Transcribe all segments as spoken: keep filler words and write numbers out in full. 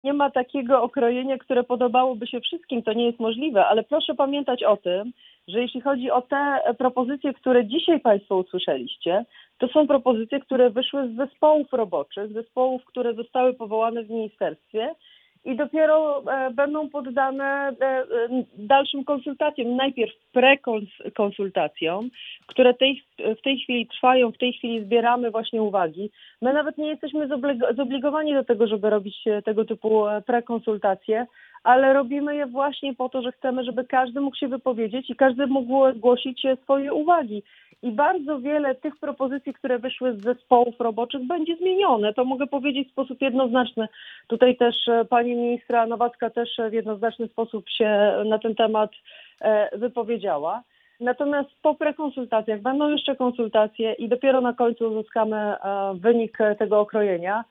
Nie ma takiego okrojenia, które podobałoby się wszystkim, to nie jest możliwe, ale proszę pamiętać o tym, że jeśli chodzi o te propozycje, które dzisiaj Państwo usłyszeliście, to są propozycje, które wyszły z zespołów roboczych, zespołów, które zostały powołane w ministerstwie i dopiero e, będą poddane e, e, dalszym konsultacjom. Najpierw prekonsultacjom, które tej, w tej chwili trwają, w tej chwili zbieramy właśnie uwagi. My nawet nie jesteśmy zoblig- zobligowani do tego, żeby robić tego typu prekonsultacje, ale robimy je właśnie po to, że chcemy, żeby każdy mógł się wypowiedzieć i każdy mógł zgłosić swoje uwagi. I bardzo wiele tych propozycji, które wyszły z zespołów roboczych, będzie zmienione. To mogę powiedzieć w sposób jednoznaczny. Tutaj też pani ministra Nowacka też w jednoznaczny sposób się na ten temat wypowiedziała. Natomiast po prekonsultacjach będą jeszcze konsultacje i dopiero na końcu uzyskamy wynik tego okrojenia.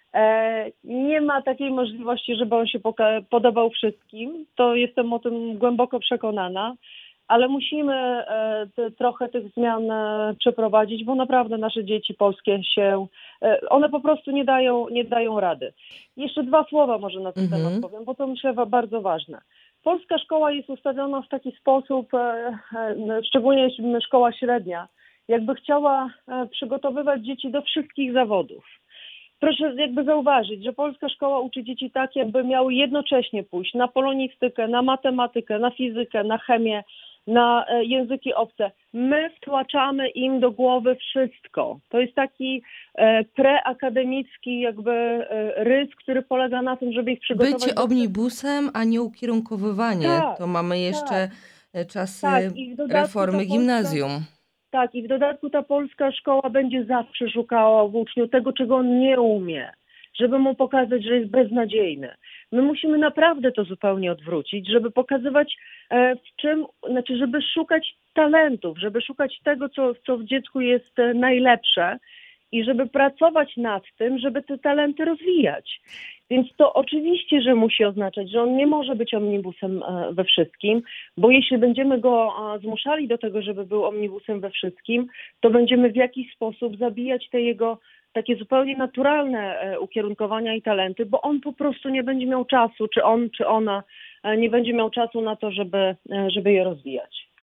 Nie ma takiej możliwości, żeby on się podobał wszystkim. To jestem o tym głęboko przekonana. Ale musimy te, trochę tych zmian przeprowadzić, bo naprawdę nasze dzieci polskie się, one po prostu nie dają, nie dają rady. Jeszcze dwa słowa może na ten Mhm. temat powiem, bo to myślę bardzo ważne. Polska szkoła jest ustawiona w taki sposób, szczególnie szkoła średnia, jakby chciała przygotowywać dzieci do wszystkich zawodów. Proszę jakby zauważyć, że polska szkoła uczy dzieci tak, jakby miały jednocześnie pójść na polonistykę, na matematykę, na fizykę, na chemię, na języki obce. My wtłaczamy im do głowy wszystko. To jest taki e, preakademicki jakby e, rys, który polega na tym, żeby ich przygotować Bycie do... omnibusem, a nie ukierunkowywanie. Tak, To mamy tak, jeszcze e, czasy tak. I w dodatku ta reformy polska... gimnazjum. Tak, i w dodatku ta polska szkoła będzie zawsze szukała w uczniu tego, czego on nie umie, żeby mu pokazać, że jest beznadziejny. My musimy naprawdę to zupełnie odwrócić, żeby pokazywać e, w czym, znaczy żeby szukać talentów, żeby szukać tego, co, co w dziecku jest e, najlepsze i żeby pracować nad tym, żeby te talenty rozwijać. Więc to oczywiście, że musi oznaczać, że on nie może być omnibusem e, we wszystkim, bo jeśli będziemy go e, zmuszali do tego, żeby był omnibusem we wszystkim, to będziemy w jakiś sposób zabijać te jego takie zupełnie naturalne e, ukierunkowania i talenty, bo on po prostu nie będzie miał czasu, czy on, czy ona e, nie będzie miał czasu na to, żeby, e, żeby je rozwijać.